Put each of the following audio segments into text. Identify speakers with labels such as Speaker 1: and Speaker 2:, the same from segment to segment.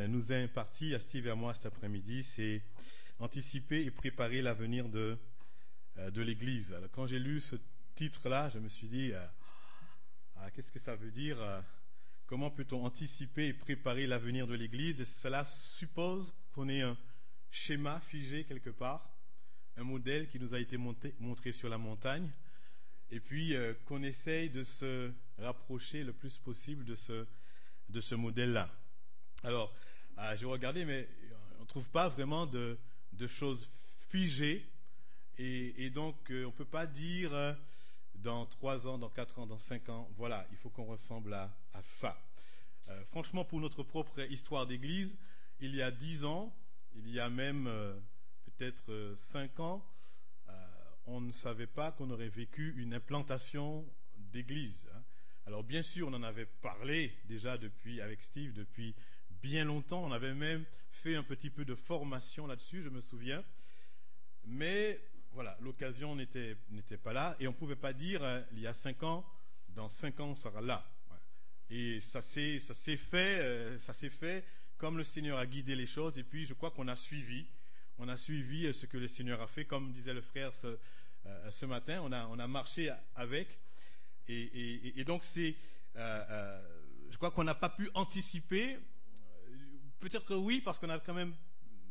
Speaker 1: nous a imparti à Steve et à moi cet après-midi, c'est anticiper et préparer l'avenir de l'Église. Alors, quand j'ai lu ce titre-là, je me suis dit, qu'est-ce que ça veut dire comment peut-on anticiper et préparer l'avenir de l'Église? Et cela suppose qu'on ait un schéma figé quelque part, un modèle qui nous a été montré sur la montagne, et puis qu'on essaye de se rapprocher le plus possible de ce modèle-là. Alors, j'ai regardé, mais on ne trouve pas vraiment de choses figées, et donc on ne peut pas dire dans 3 ans, dans 4 ans, dans 5 ans, voilà, il faut qu'on ressemble à ça. Franchement, pour notre propre histoire d'Église, il y a 10 ans, il y a même peut-être 5 ans, on ne savait pas qu'on aurait vécu une implantation d'église. Alors bien sûr, on en avait parlé déjà avec Steve depuis bien longtemps. On avait même fait un petit peu de formation là-dessus, je me souviens. Mais voilà, l'occasion n'était pas là et on ne pouvait pas dire il y a 5 ans, dans 5 ans on sera là. Et ça s'est fait comme le Seigneur a guidé les choses, et puis je crois qu'on a suivi ce que le Seigneur a fait, comme disait le frère ce matin, on a marché avec, et donc je crois qu'on n'a pas pu anticiper, peut-être que oui, parce qu'on a quand même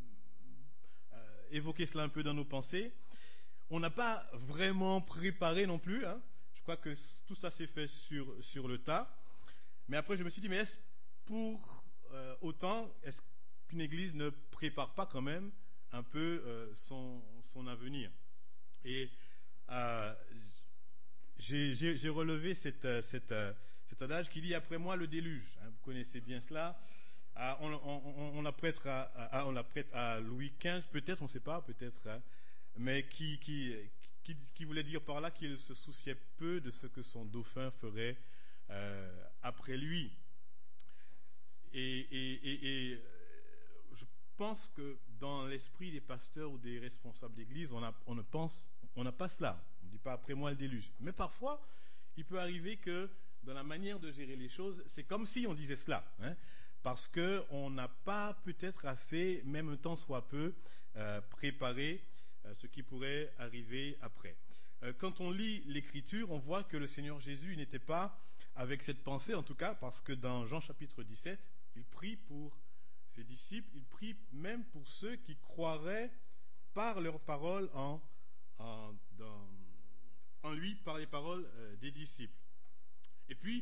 Speaker 1: évoqué cela un peu dans nos pensées, on n'a pas vraiment préparé non plus, je crois que tout ça s'est fait sur le tas, mais après je me suis dit, mais est-ce pour autant, est-ce qu'une église ne prépare pas quand même un peu son avenir? Et j'ai relevé cet adage qui dit après moi le déluge. Vous connaissez bien cela. On la prête à Louis XV, peut-être, on ne sait pas, peut-être, mais qui voulait dire par là qu'il se souciait peu de ce que son dauphin ferait après lui. Et je pense que dans l'esprit des pasteurs ou des responsables d'église, on n'a pas cela. On ne dit pas après moi le déluge. Mais parfois, il peut arriver que dans la manière de gérer les choses, c'est comme si on disait cela, parce qu'on n'a pas peut-être assez, même un temps soit peu, préparé ce qui pourrait arriver après. Quand on lit l'Écriture, on voit que le Seigneur Jésus n'était pas avec cette pensée, en tout cas, parce que dans Jean chapitre 17, il prie pour ses disciples, il prie même pour ceux qui croiraient par leurs paroles en lui, par les paroles des disciples. Et puis,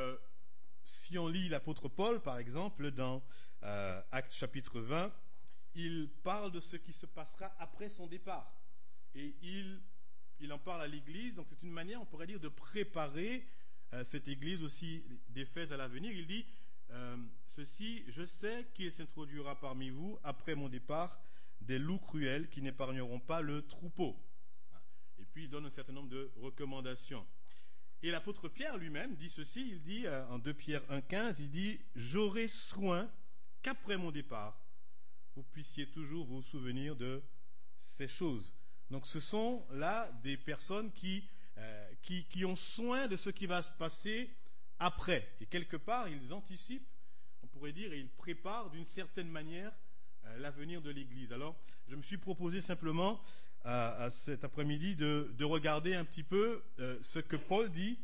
Speaker 1: si on lit l'apôtre Paul, par exemple, dans Actes chapitre 20, il parle de ce qui se passera après son départ. Et il en parle à l'Église, donc c'est une manière, on pourrait dire, de préparer cette Église aussi d'Éphèse à l'avenir. Il dit ceci, je sais qu'il s'introduira parmi vous après mon départ des loups cruels qui n'épargneront pas le troupeau. Et puis il donne un certain nombre de recommandations. Et l'apôtre Pierre lui-même dit ceci, il dit en 2 Pierre 1,15, il dit j'aurai soin qu'après mon départ vous puissiez toujours vous souvenir de ces choses. Donc ce sont là des personnes qui ont soin de ce qui va se passer après. Et quelque part, ils anticipent, on pourrait dire, et ils préparent d'une certaine manière l'avenir de l'Église. Alors, je me suis proposé simplement à cet après-midi de regarder un petit peu ce que Paul dit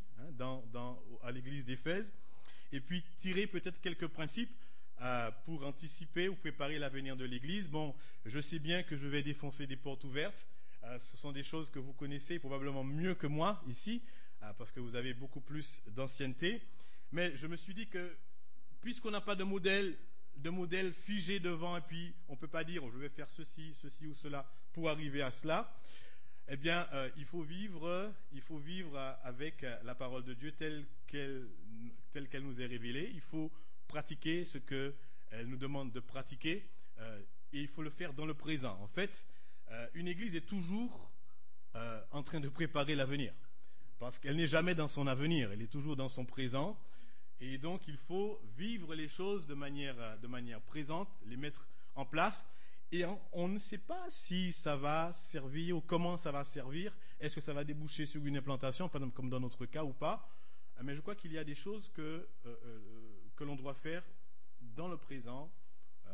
Speaker 1: à l'Église d'Éphèse, et puis tirer peut-être quelques principes pour anticiper ou préparer l'avenir de l'Église. Bon, je sais bien que je vais défoncer des portes ouvertes. Ce sont des choses que vous connaissez probablement mieux que moi ici, parce que vous avez beaucoup plus d'ancienneté. Mais je me suis dit que, puisqu'on n'a pas de modèle figé devant, et puis on ne peut pas dire je vais faire ceci ou cela pour arriver à cela, eh bien, il faut vivre avec la parole de Dieu telle qu'elle nous est révélée. Il faut pratiquer ce qu'elle nous demande de pratiquer, et il faut le faire dans le présent. En fait, une église est toujours en train de préparer l'avenir, parce qu'elle n'est jamais dans son avenir, elle est toujours dans son présent, et donc il faut vivre les choses de manière présente, les mettre en place, et on ne sait pas si ça va servir ou comment ça va servir, est-ce que ça va déboucher sur une implantation, par exemple comme dans notre cas ou pas, mais je crois qu'il y a des choses que l'on doit faire dans le présent,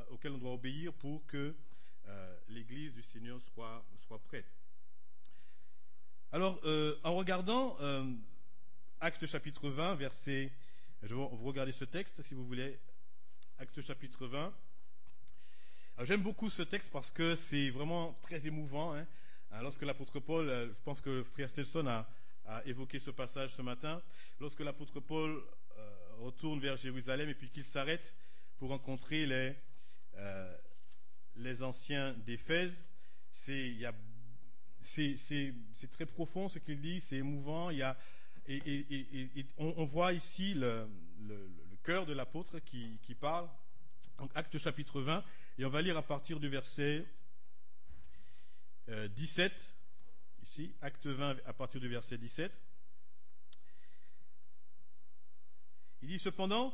Speaker 1: auquel on doit obéir pour que l'Église du Seigneur soit prête. Alors, en regardant Actes chapitre 20, verset... Je vais vous regarder ce texte, si vous voulez. Actes chapitre 20. Alors, j'aime beaucoup ce texte parce que c'est vraiment très émouvant. Lorsque l'apôtre Paul, je pense que le frère Stelson a évoqué ce passage ce matin, lorsque l'apôtre Paul retourne vers Jérusalem et puis qu'il s'arrête pour rencontrer les anciens d'Éphèse, c'est très profond ce qu'il dit, c'est émouvant. On voit ici le cœur de l'apôtre qui parle. Donc, Actes chapitre 20, et on va lire à partir du verset 17, ici, Actes 20 à partir du verset 17. Il dit: Cependant,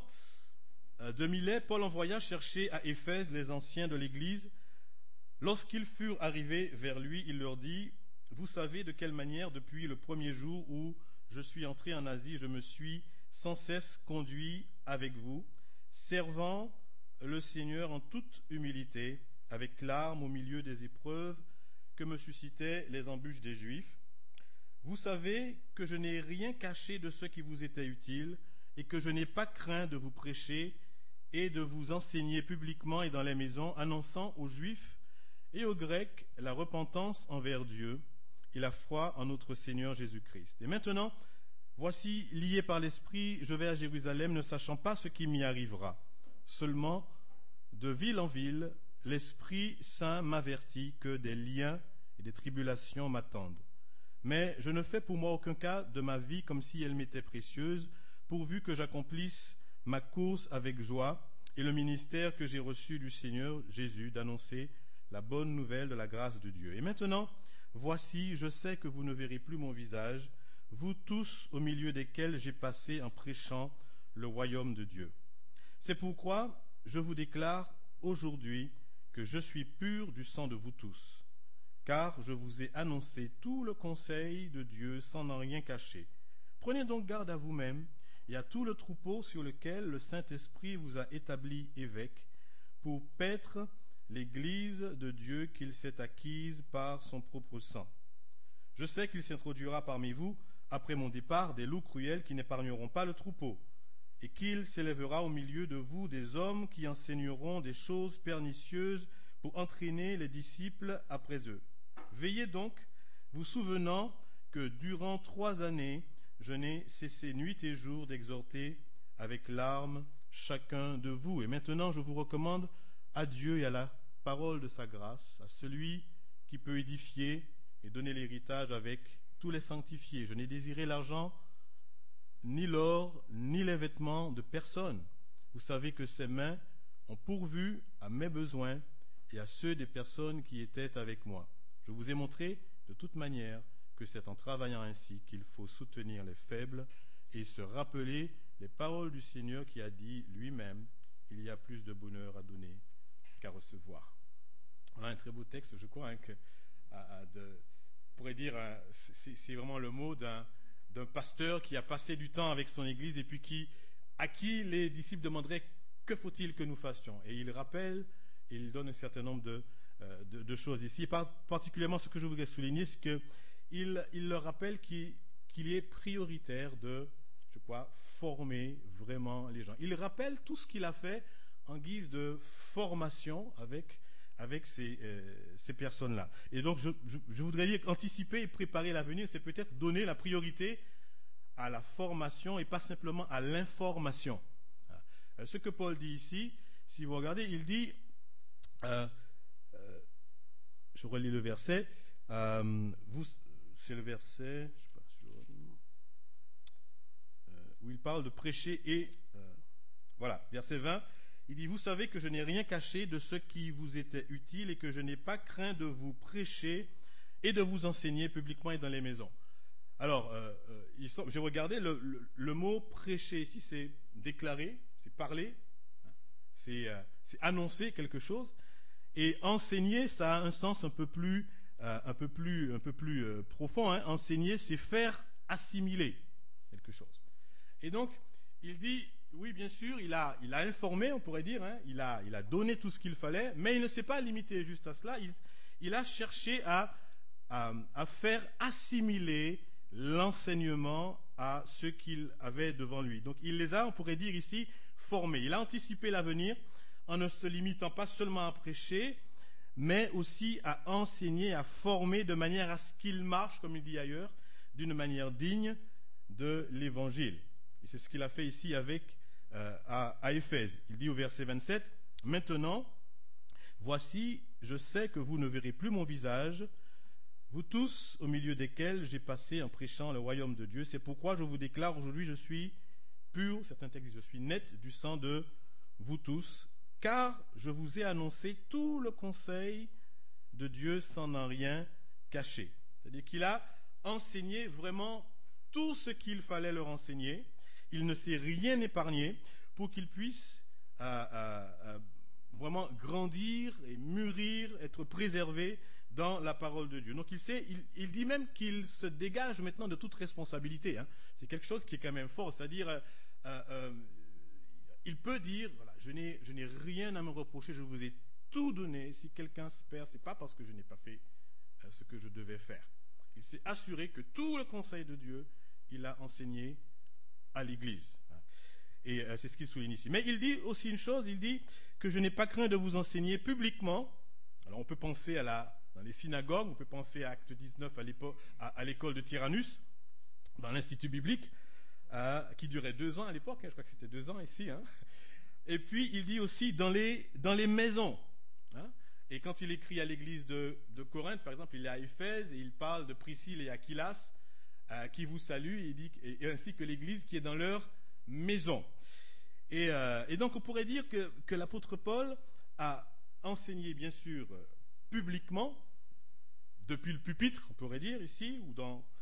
Speaker 1: de Milet, Paul envoya chercher à Éphèse les anciens de l'Église. Lorsqu'ils furent arrivés vers lui, il leur dit: Vous savez de quelle manière, depuis le premier jour où je suis entré en Asie, je me suis sans cesse conduit avec vous, servant le Seigneur en toute humilité, avec larmes au milieu des épreuves que me suscitaient les embûches des Juifs. Vous savez que je n'ai rien caché de ce qui vous était utile, et que je n'ai pas craint de vous prêcher et de vous enseigner publiquement et dans les maisons, annonçant aux Juifs et aux Grecs la repentance envers Dieu et la foi en notre Seigneur Jésus-Christ. Et maintenant, voici, lié par l'Esprit, je vais à Jérusalem, ne sachant pas ce qui m'y arrivera. Seulement, de ville en ville, l'Esprit Saint m'avertit que des liens et des tribulations m'attendent. Mais je ne fais pour moi aucun cas de ma vie comme si elle m'était précieuse, pourvu que j'accomplisse ma course avec joie et le ministère que j'ai reçu du Seigneur Jésus d'annoncer la bonne nouvelle de la grâce de Dieu. Et maintenant, voici, je sais que vous ne verrez plus mon visage, vous tous au milieu desquels j'ai passé en prêchant le royaume de Dieu. C'est pourquoi je vous déclare aujourd'hui que je suis pur du sang de vous tous, car je vous ai annoncé tout le conseil de Dieu sans en rien cacher. Prenez donc garde à vous-même et à tout le troupeau sur lequel le Saint-Esprit vous a établi évêque, pour paître l'Église de Dieu qu'il s'est acquise par son propre sang. Je sais qu'il s'introduira parmi vous, après mon départ, des loups cruels qui n'épargneront pas le troupeau, et qu'il s'élèvera au milieu de vous des hommes qui enseigneront des choses pernicieuses pour entraîner les disciples après eux. Veillez donc, vous souvenant que durant 3 années, je n'ai cessé nuit et jour d'exhorter avec larmes chacun de vous. Et maintenant, je vous recommande à Dieu et à la parole de sa grâce, à celui qui peut édifier et donner l'héritage avec tous les sanctifiés. Je n'ai désiré l'argent, ni l'or, ni les vêtements de personne. Vous savez que ses mains ont pourvu à mes besoins et à ceux des personnes qui étaient avec moi. Je vous ai montré de toute manière que c'est en travaillant ainsi qu'il faut soutenir les faibles et se rappeler les paroles du Seigneur qui a dit lui-même: il y a plus de bonheur à donner qu'à recevoir. On a un très beau texte, je crois, on pourrait dire, c'est vraiment le mot d'un pasteur qui a passé du temps avec son église et puis à qui les disciples demanderaient: que faut-il que nous fassions? Et il rappelle, et il donne un certain nombre de choses ici. Et particulièrement, ce que je voudrais souligner, c'est qu'il leur rappelle qu'il est prioritaire de, je crois, former vraiment les gens. Il rappelle tout ce qu'il a fait en guise de formation avec ces personnes-là. Et donc, je voudrais dire qu'anticiper et préparer l'avenir, c'est peut-être donner la priorité à la formation et pas simplement à l'information. Ce que Paul dit ici, si vous regardez, il dit, je relis le verset, c'est le verset, je sais pas, où il parle de prêcher et, voilà, verset 20, il dit: vous savez que je n'ai rien caché de ce qui vous était utile et que je n'ai pas craint de vous prêcher et de vous enseigner publiquement et dans les maisons. Alors, j'ai regardé, le mot prêcher ici, c'est déclarer, c'est parler, c'est annoncer quelque chose, et enseigner, ça a un sens un peu plus profond. Enseigner, c'est faire assimiler quelque chose. Et donc, il dit: Oui, bien sûr, il a informé, on pourrait dire, hein, il a donné tout ce qu'il fallait, mais il ne s'est pas limité juste à cela, il a cherché à faire assimiler l'enseignement à ceux qu'il avait devant lui. Donc il les a, on pourrait dire ici, formés. Il a anticipé l'avenir en ne se limitant pas seulement à prêcher, mais aussi à enseigner, à former de manière à ce qu'il marche, comme il dit ailleurs, d'une manière digne de l'évangile. Et c'est ce qu'il a fait ici à Éphèse. Il dit au verset 27, « Maintenant, voici, je sais que vous ne verrez plus mon visage, vous tous au milieu desquels j'ai passé en prêchant le royaume de Dieu. C'est pourquoi je vous déclare aujourd'hui, je suis pur, certains textes disent, je suis net du sang de vous tous, car je vous ai annoncé tout le conseil de Dieu sans en rien cacher. » C'est-à-dire qu'il a enseigné vraiment tout ce qu'il fallait leur enseigner. Il ne s'est rien épargné pour qu'ils puissent vraiment grandir et mûrir, être préservés dans la parole de Dieu. Donc il dit même qu'il se dégage maintenant de toute responsabilité. Hein. C'est quelque chose qui est quand même fort, c'est-à-dire il peut dire, voilà, je n'ai rien à me reprocher, je vous ai tout donné. Si quelqu'un se perd, ce n'est pas parce que je n'ai pas fait ce que je devais faire. Il s'est assuré que tout le conseil de Dieu, il a enseigné à l'Église. Et c'est ce qu'il souligne ici. Mais il dit aussi une chose, il dit que je n'ai pas craint de vous enseigner publiquement. Alors on peut penser dans les synagogues, on peut penser à Acte 19 à l'école de Tyrannus, dans l'Institut biblique, qui durait 2 ans à l'époque, hein, je crois que c'était 2 ans ici. Hein. Et puis il dit aussi dans les maisons. Hein. Et quand il écrit à l'église de Corinthe, par exemple, il est à Éphèse et il parle de Priscille et Aquilas, qui vous saluent, et il dit, et ainsi que l'église qui est dans leur maison. Et donc on pourrait dire que l'apôtre Paul a enseigné bien sûr publiquement, depuis le pupitre, on pourrait dire ici, ou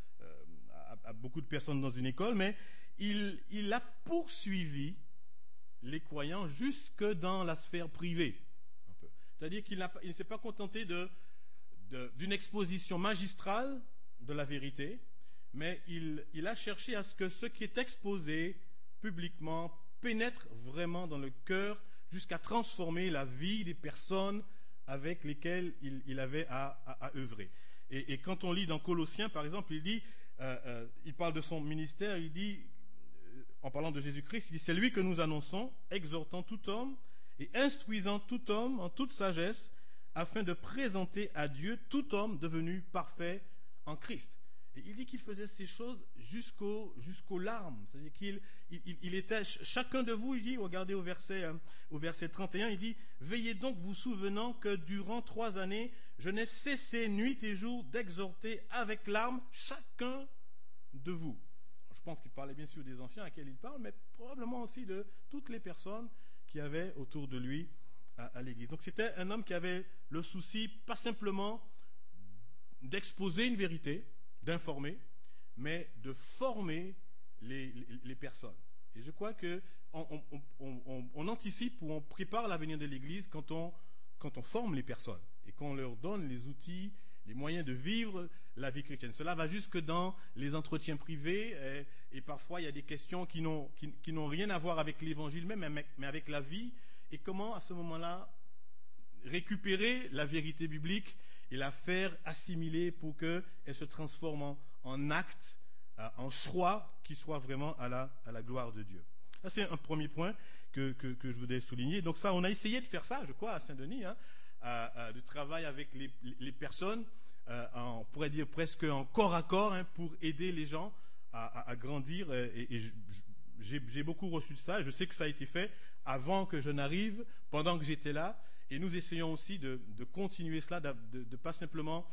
Speaker 1: à beaucoup de personnes dans une école, mais il a poursuivi les croyants jusque dans la sphère privée. C'est-à-dire qu'il ne s'est pas contenté d'une exposition magistrale de la vérité, mais il a cherché à ce que ce qui est exposé publiquement pénètre vraiment dans le cœur jusqu'à transformer la vie des personnes avec lesquelles il avait à œuvrer. Et quand on lit dans Colossiens, par exemple, il parle de son ministère, il dit, en parlant de Jésus-Christ, il dit « C'est lui que nous annonçons, exhortant tout homme et instruisant tout homme en toute sagesse, afin de présenter à Dieu tout homme devenu parfait en Christ. » Et il dit qu'il faisait ces choses jusqu'aux larmes. C'est-à-dire qu'il était, chacun de vous, il dit, regardez au verset 31, il dit « Veillez donc vous souvenant que durant 3 années, je n'ai cessé nuit et jour d'exhorter avec larmes chacun de vous. » Je pense qu'il parlait bien sûr des anciens à qui il parle, mais probablement aussi de toutes les personnes qui avaient autour de lui à l'église. Donc c'était un homme qui avait le souci, pas simplement d'exposer une vérité, d'informer, mais de former les personnes. Et je crois qu'on anticipe ou on prépare l'avenir de l'Église quand on forme les personnes et qu'on leur donne les outils, les moyens de vivre la vie chrétienne. Cela va jusque dans les entretiens privés et parfois il y a des questions qui n'ont rien à voir avec l'Évangile même, mais avec la vie, et comment à ce moment-là récupérer la vérité biblique et la faire assimiler pour qu'elle se transforme en acte, en choix qui soit vraiment à la gloire de Dieu. Ça, c'est un premier point que je voudrais souligner. Donc ça, on a essayé de faire ça, je crois, à Saint-Denis, de travailler avec les personnes, on pourrait dire presque en corps à corps, pour aider les gens à grandir. Et j'ai beaucoup reçu de ça. Je sais que ça a été fait avant que je n'arrive, pendant que j'étais là. Et nous essayons aussi de continuer cela, de pas simplement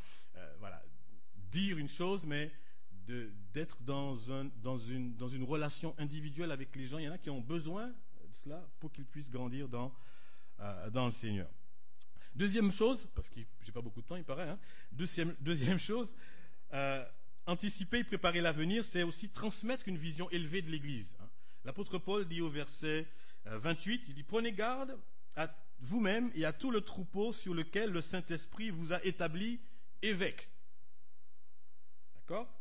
Speaker 1: dire une chose, mais d'être dans une relation individuelle avec les gens. Il y en a qui ont besoin de cela pour qu'ils puissent grandir dans le Seigneur. Deuxième chose, parce que j'ai pas beaucoup de temps, il paraît. Deuxième chose, anticiper et préparer l'avenir, c'est aussi transmettre une vision élevée de l'Église. L'apôtre Paul dit au verset 28, il dit « Prenez garde à vous-même et à tout le troupeau sur lequel le Saint-Esprit vous a établi évêque. » D'accord ?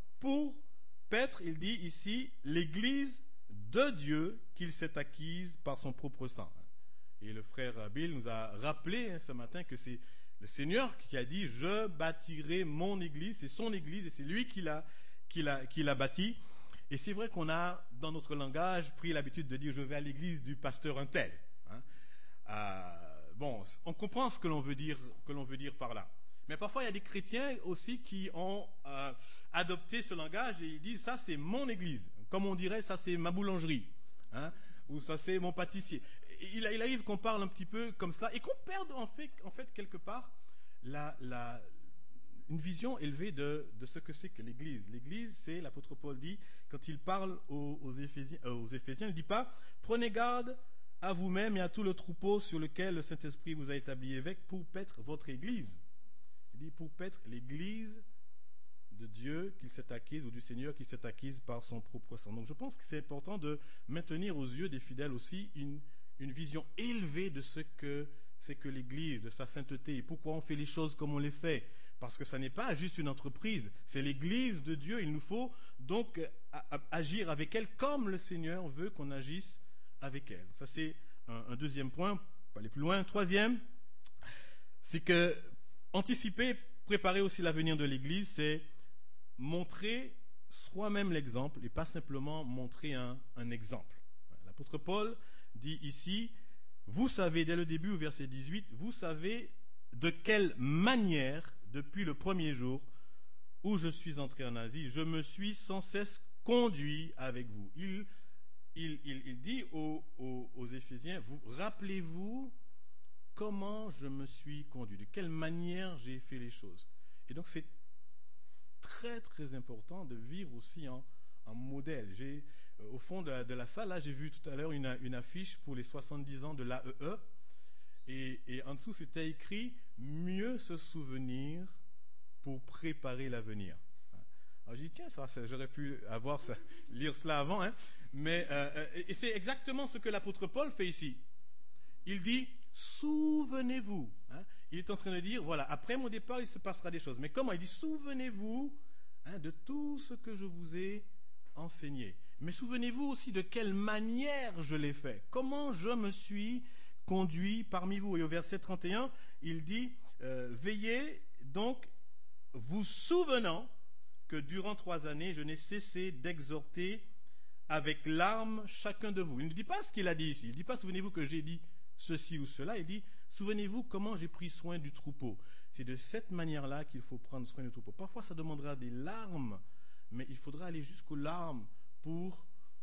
Speaker 1: Pour paître, il dit ici, l'Église de Dieu qu'il s'est acquise par son propre sang. Et le frère Bill nous a rappelé ce matin que c'est le Seigneur qui a dit « Je bâtirai mon église », c'est son église et c'est lui qui l'a bâtie. Et c'est vrai qu'on a, dans notre langage, pris l'habitude de dire « Je vais à l'église du pasteur un tel ». Bon, on comprend ce que l'on veut dire par là. Mais parfois, il y a des chrétiens aussi qui ont adopté ce langage et ils disent « Ça, c'est mon église ». Comme on dirait « Ça, c'est ma boulangerie ». Ou « Ça, c'est mon pâtissier ». Il arrive qu'on parle un petit peu comme cela et qu'on perde en fait quelque part une vision élevée de ce que c'est que l'Église. L'Église, c'est, l'apôtre Paul dit, quand il parle aux Éphésiens, il ne dit pas « Prenez garde à vous-même et à tout le troupeau sur lequel le Saint-Esprit vous a établi évêque pour paître votre Église ». Il dit « Pour paître l'Église de Dieu qu'il s'est acquise, ou du Seigneur qui s'est acquise par son propre sang ». Donc je pense que c'est important de maintenir aux yeux des fidèles aussi une vision élevée de ce que c'est que l'Église, de sa sainteté, et pourquoi on fait les choses comme on les fait. Parce que ça n'est pas juste une entreprise, c'est l'Église de Dieu. Il nous faut donc agir avec elle comme le Seigneur veut qu'on agisse avec elle. Ça c'est un deuxième point, pas aller plus loin. Troisième, c'est que anticiper, préparer aussi l'avenir de l'Église, c'est montrer soi-même l'exemple et pas simplement montrer un exemple. L'apôtre Paul dit ici, vous savez, dès le début au verset 18, vous savez de quelle manière, depuis le premier jour où je suis entré en Asie, je me suis sans cesse conduit avec vous. Il dit aux Éphésiens, rappelez-vous comment je me suis conduit, de quelle manière j'ai fait les choses. Et donc c'est très très important de vivre aussi en modèle. Au fond de la salle, là, j'ai vu tout à l'heure une affiche pour les 70 ans de l'AEE. Et en dessous, c'était écrit « Mieux se souvenir pour préparer l'avenir ». Alors j'ai dit, tiens, j'aurais pu lire cela avant. Mais et c'est exactement ce que l'apôtre Paul fait ici. Il dit « Souvenez-vous ». Il est en train de dire, voilà, après mon départ, il se passera des choses. Mais comment? Il dit « Souvenez-vous de tout ce que je vous ai enseigné ». Mais souvenez-vous aussi de quelle manière je l'ai fait. Comment je me suis conduit parmi vous. Et au verset 31, il dit veillez donc, vous souvenant que durant 3 années, je n'ai cessé d'exhorter avec larmes chacun de vous. Il ne dit pas ce qu'il a dit ici. Il ne dit pas souvenez-vous que j'ai dit ceci ou cela. Il dit souvenez-vous comment j'ai pris soin du troupeau. C'est de cette manière-là qu'il faut prendre soin du troupeau. Parfois, ça demandera des larmes, mais il faudra aller jusqu'aux larmes pour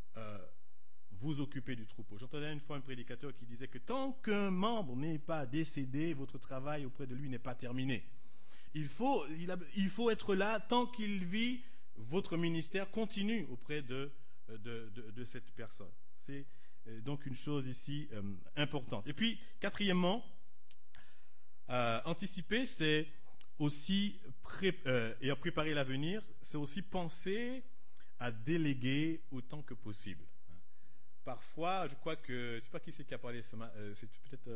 Speaker 1: vous occuper du troupeau. J'entendais une fois un prédicateur qui disait que tant qu'un membre n'est pas décédé, votre travail auprès de lui n'est pas terminé. Il faut être là tant qu'il vit, votre ministère continue auprès de cette personne. C'est donc une chose ici importante. Et puis, quatrièmement, anticiper, c'est aussi et préparer l'avenir, c'est aussi penser à déléguer autant que possible. Parfois, je crois que, je ne sais pas qui c'est qui a parlé, c'est peut-être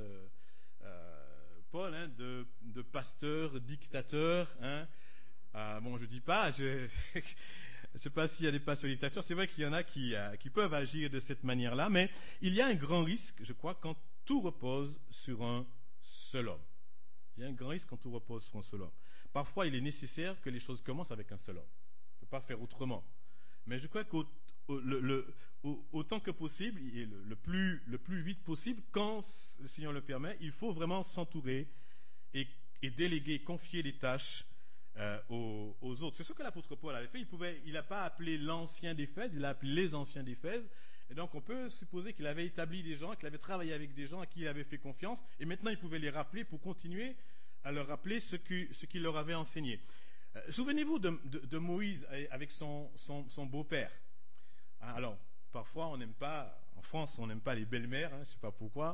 Speaker 1: Paul, de pasteur, dictateur. Bon, je ne dis pas, je ne sais pas s'il y a des pasteurs dictateurs, c'est vrai qu'il y en a qui peuvent agir de cette manière-là, mais il y a un grand risque, je crois, quand tout repose sur un seul homme. Il y a un grand risque quand tout repose sur un seul homme. Parfois, il est nécessaire que les choses commencent avec un seul homme. On ne peut pas faire autrement. Mais je crois qu'autant que possible, et le plus vite possible, quand le Seigneur le permet, il faut vraiment s'entourer et déléguer, confier les tâches aux autres. C'est ce que l'apôtre Paul avait fait. Il n'a pas appelé l'ancien d'Éphèse, il a appelé les anciens d'Éphèse. Et donc on peut supposer qu'il avait établi des gens, qu'il avait travaillé avec des gens à qui il avait fait confiance, et maintenant il pouvait les rappeler pour continuer à leur rappeler ce qu'il leur avait enseigné. Souvenez-vous de Moïse avec son beau-père. Alors, parfois, on n'aime pas, en France, on n'aime pas les belles-mères, je ne sais pas pourquoi,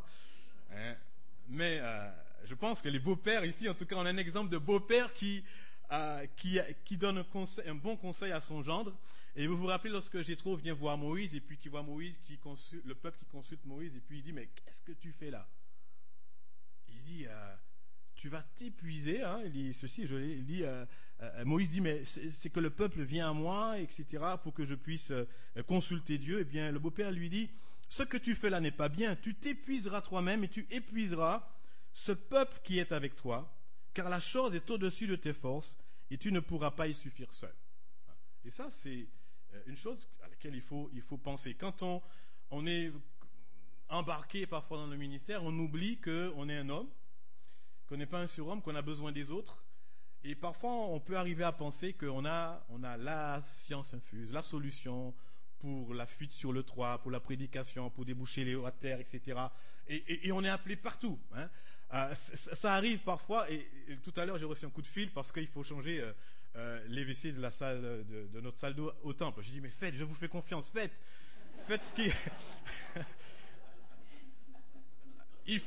Speaker 1: mais je pense que les beaux-pères, ici, en tout cas, on a un exemple de beau-père qui donne un bon conseil à son gendre. Et vous vous rappelez, lorsque Jéthro vient voir Moïse, et puis qu'il voit Moïse, le peuple qui consulte Moïse, et puis il dit, mais qu'est-ce que tu fais là? Il dit, tu vas t'épuiser, il dit ceci, il dit, Moïse dit, mais c'est que le peuple vient à moi, etc., pour que je puisse consulter Dieu. Eh bien, le beau-père lui dit, ce que tu fais là n'est pas bien, tu t'épuiseras toi-même et tu épuiseras ce peuple qui est avec toi, car la chose est au-dessus de tes forces et tu ne pourras pas y suffire seul. Et ça, c'est une chose à laquelle il faut penser. Quand on est embarqué parfois dans le ministère, on oublie qu'on est un homme, qu'on n'est pas un surhomme, qu'on a besoin des autres. Et parfois, on peut arriver à penser qu'on a la science infuse, la solution pour la fuite sur le toit, pour la prédication, pour déboucher les hauts à terre, etc. Et on est appelé partout. Hein. Ça arrive parfois, et tout à l'heure, j'ai reçu un coup de fil parce qu'il faut changer les WC de la salle, de notre salle d'eau au temple. J'ai dit, mais faites, je vous fais confiance, faites ce qui... il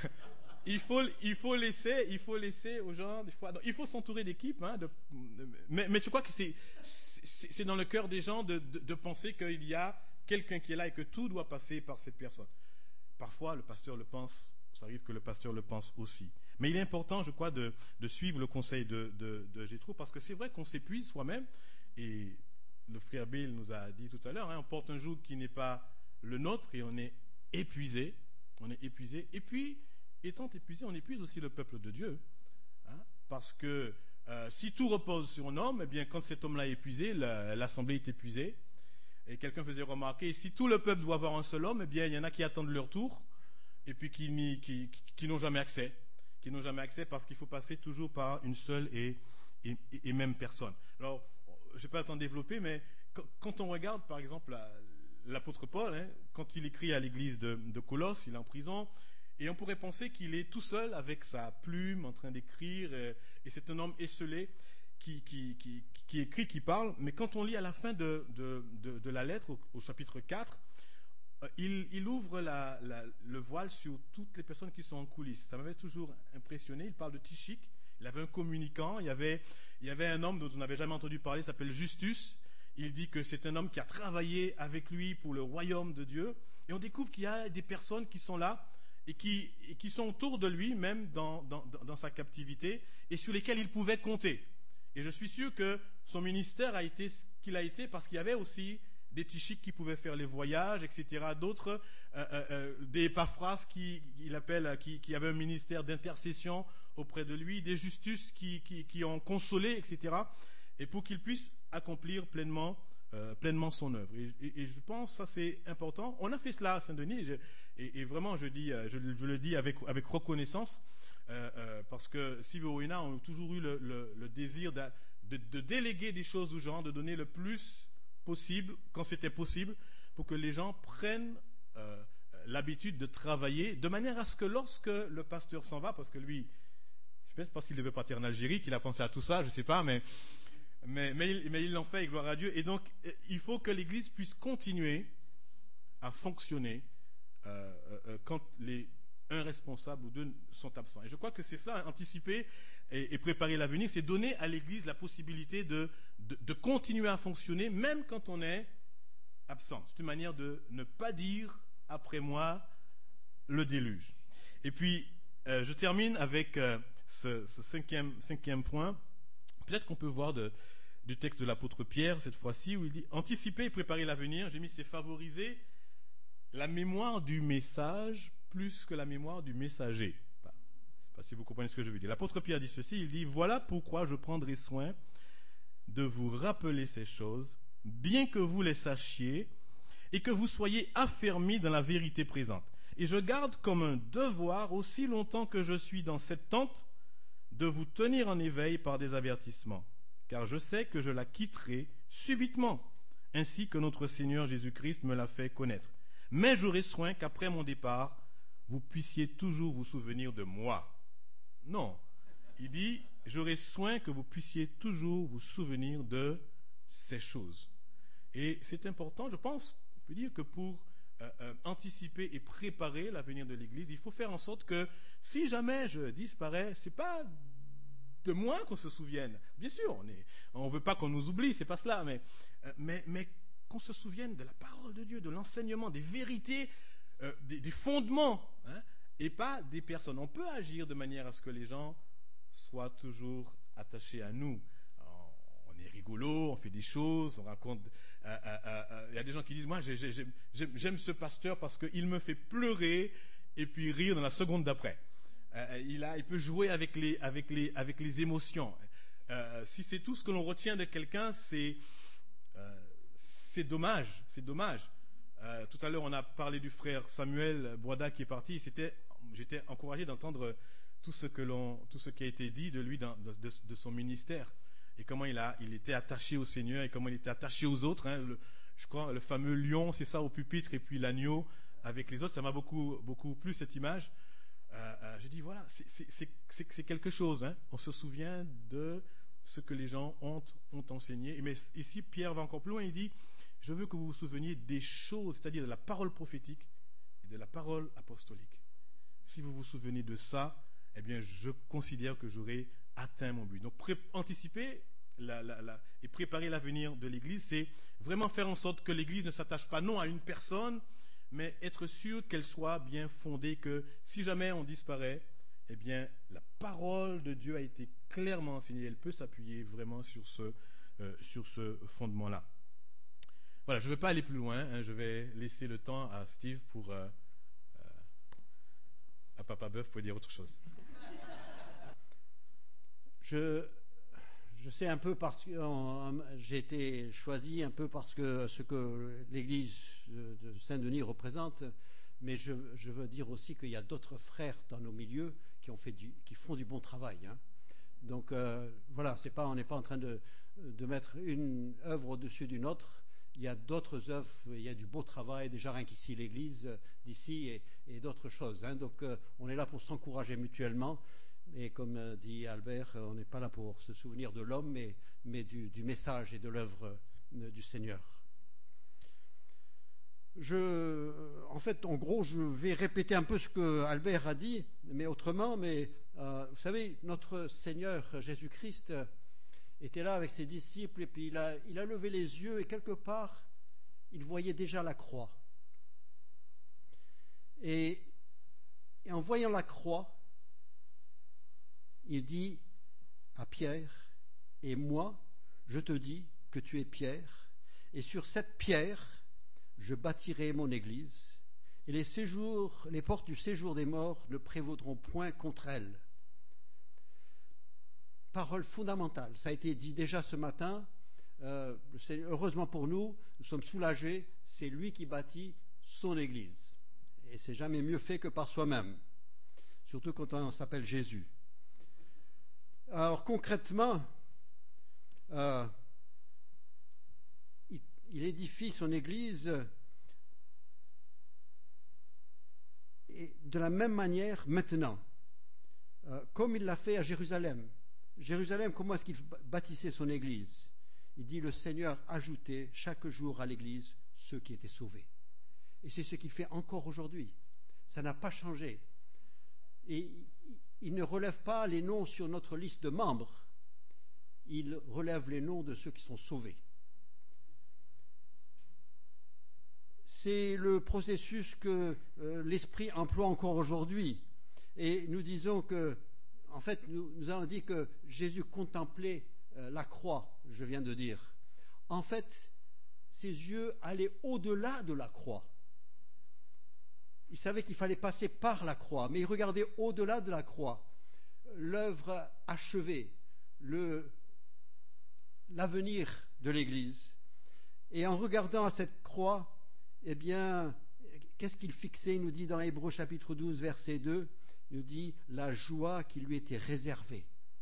Speaker 1: faut laisser aux gens des fois. Il faut s'entourer d'équipes, hein, mais je crois que c'est dans le cœur des gens de penser qu'il y a quelqu'un qui est là et que tout doit passer par cette personne. Parfois, le pasteur le pense. Ça arrive que le pasteur le pense aussi. Mais il est important, je crois, de suivre le conseil de Jéthro, parce que c'est vrai qu'on s'épuise soi-même. Et le frère Bill nous a dit tout à l'heure, hein, on porte un joug qui n'est pas le nôtre et on est épuisé. On est épuisé. Et puis, étant épuisé, on épuise aussi le peuple de Dieu. Hein, parce que si tout repose sur un homme, eh bien, quand cet homme-là est épuisé, l'assemblée est épuisée. Et quelqu'un faisait remarquer, si tout le peuple doit avoir un seul homme, eh bien, il y en a qui attendent leur tour et puis qui n'ont jamais accès. Qui n'ont jamais accès parce qu'il faut passer toujours par une seule et même personne. Alors, je ne vais pas tant développer, mais quand on regarde, par exemple, l'apôtre Paul, hein, quand il écrit à l'église de Colosse, il est en prison, et on pourrait penser qu'il est tout seul avec sa plume en train d'écrire, et c'est un homme esselé qui écrit, qui parle, mais quand on lit à la fin de la lettre, au chapitre 4, il ouvre le voile sur toutes les personnes qui sont en coulisses. Ça m'avait toujours impressionné. Il parle de Tychique, il avait un communicant, il y avait un homme dont on n'avait jamais entendu parler, il s'appelle Justus. Il dit que c'est un homme qui a travaillé avec lui pour le royaume de Dieu, et on découvre qu'il y a des personnes qui sont là et qui sont autour de lui, même dans sa captivité, et sur lesquelles il pouvait compter. Et je suis sûr que son ministère a été ce qu'il a été parce qu'il y avait aussi des Tychiques qui pouvaient faire les voyages, etc. D'autres, des Épaphras qui avaient un ministère d'intercession auprès de lui, des Justus qui ont consolé, etc. Et pour qu'il puisse accomplir pleinement son œuvre. Et je pense que ça c'est important. On a fait cela à Saint-Denis, et vraiment je le dis avec reconnaissance, parce que Steve Owena ont toujours eu le désir de déléguer des choses aux gens, de donner le plus possible, quand c'était possible, pour que les gens prennent l'habitude de travailler, de manière à ce que lorsque le pasteur s'en va, parce que lui, c'est peut-être parce qu'il devait partir en Algérie qu'il a pensé à tout ça, je ne sais pas, mais il l'en fait, et gloire à Dieu. Et donc, il faut que l'Église puisse continuer à fonctionner quand un responsable ou deux sont absents. Et je crois que c'est cela, anticiper et préparer l'avenir, c'est donner à l'Église la possibilité de continuer à fonctionner, même quand on est absent. C'est une manière de ne pas dire « après moi, le déluge ». Et puis, je termine avec ce cinquième point. Peut-être qu'on peut voir du texte de l'apôtre Pierre, cette fois-ci, où il dit « Anticiper et préparer l'avenir », j'ai mis « c'est favoriser la mémoire du message plus que la mémoire du messager ». Je ne sais pas si vous comprenez ce que je veux dire. L'apôtre Pierre dit ceci, il dit « Voilà pourquoi je prendrai soin de vous rappeler ces choses, bien que vous les sachiez, et que vous soyez affermis dans la vérité présente. Et je garde comme un devoir, aussi longtemps que je suis dans cette tente, de vous tenir en éveil par des avertissements, car je sais que je la quitterai subitement, ainsi que notre Seigneur Jésus-Christ me l'a fait connaître. Mais j'aurai soin qu'après mon départ, vous puissiez toujours vous souvenir de moi. » Non, il dit, j'aurai soin que vous puissiez toujours vous souvenir de ces choses. Et c'est important, je pense, on peut dire que pour anticiper et préparer l'avenir de l'Église, il faut faire en sorte que si jamais je disparais, c'est pas de moi qu'on se souvienne. Bien sûr, on veut pas qu'on nous oublie, c'est pas cela, mais qu'on se souvienne de la parole de Dieu, de l'enseignement, des vérités, des fondements, hein, et pas des personnes. On peut agir de manière à ce que les gens soient toujours attachés à nous. On est rigolo, on fait des choses, on raconte Il y a des gens qui disent, moi j'aime ce pasteur parce qu'il me fait pleurer et puis rire dans la seconde d'après. Il peut jouer avec les émotions. Si c'est tout ce que l'on retient de quelqu'un, c'est dommage. C'est dommage. Tout à l'heure, on a parlé du frère Samuel Boada qui est parti. J'étais encouragé d'entendre tout ce qui a été dit de lui de son ministère et comment il était attaché au Seigneur et comment il était attaché aux autres. Je crois le fameux lion, c'est ça, au pupitre, et puis l'agneau avec les autres. Ça m'a beaucoup plu cette image. Je dis voilà, c'est quelque chose. On se souvient de ce que les gens ont enseigné. Mais ici, Pierre va encore plus loin. Il dit, je veux que vous vous souveniez des choses, c'est-à-dire de la parole prophétique et de la parole apostolique. Si vous vous souvenez de ça, eh bien, je considère que j'aurai atteint mon but. Donc, anticiper et préparer l'avenir de l'Église, c'est vraiment faire en sorte que l'Église ne s'attache pas non à une personne, mais être sûr qu'elle soit bien fondée, que si jamais on disparaît, eh bien, la parole de Dieu a été clairement enseignée. Elle peut s'appuyer vraiment sur ce fondement-là. Voilà, je ne vais pas aller plus loin. Je vais laisser le temps à Steve à Papa Bœuf pour dire autre chose.
Speaker 2: Je sais un peu parce que j'ai été choisi un peu parce que ce que l'Église de Saint-Denis représente, mais je veux dire aussi qu'il y a d'autres frères dans nos milieux qui font du bon travail. Donc voilà, on n'est pas en train de mettre une œuvre au-dessus d'une autre. Il y a d'autres œuvres, il y a du beau travail, déjà rien qu'ici l'Église d'ici et d'autres choses. Donc on est là pour s'encourager mutuellement. Et comme dit Albert, on n'est pas là pour se souvenir de l'homme, mais du message et de l'œuvre du Seigneur. En gros, je vais répéter un peu ce que Albert a dit, mais autrement. Mais vous savez, notre Seigneur Jésus-Christ était là avec ses disciples, et puis il a levé les yeux, et quelque part, il voyait déjà la croix. Et en voyant la croix, il dit à Pierre, et moi, je te dis que tu es Pierre, et sur cette pierre, je bâtirai mon église, et les portes du séjour des morts ne prévaudront point contre elle. Parole fondamentale, ça a été dit déjà ce matin. Heureusement pour nous, nous sommes soulagés, c'est lui qui bâtit son église. Et c'est jamais mieux fait que par soi-même, surtout quand on s'appelle Jésus. Alors concrètement, il édifie son église et de la même manière maintenant, comme il l'a fait à Jérusalem. Jérusalem, comment est-ce qu'il bâtissait son église? Il dit, le Seigneur ajoutait chaque jour à l'église ceux qui étaient sauvés. Et c'est ce qu'il fait encore aujourd'hui. Ça n'a pas changé. Et il ne relève pas les noms sur notre liste de membres. Il relève les noms de ceux qui sont sauvés. C'est le processus que l'Esprit emploie encore aujourd'hui. Et nous disons que, en fait, nous avons dit que Jésus contemplait la croix, je viens de dire. En fait, ses yeux allaient au-delà de la croix. Il savait qu'il fallait passer par la croix, mais il regardait au-delà de la croix, l'œuvre achevée, l'avenir de l'Église. Et en regardant à cette croix, eh bien, qu'est-ce qu'il fixait? Il nous dit dans Hébreux chapitre 12, verset 2, il nous dit la joie qui lui était réservée.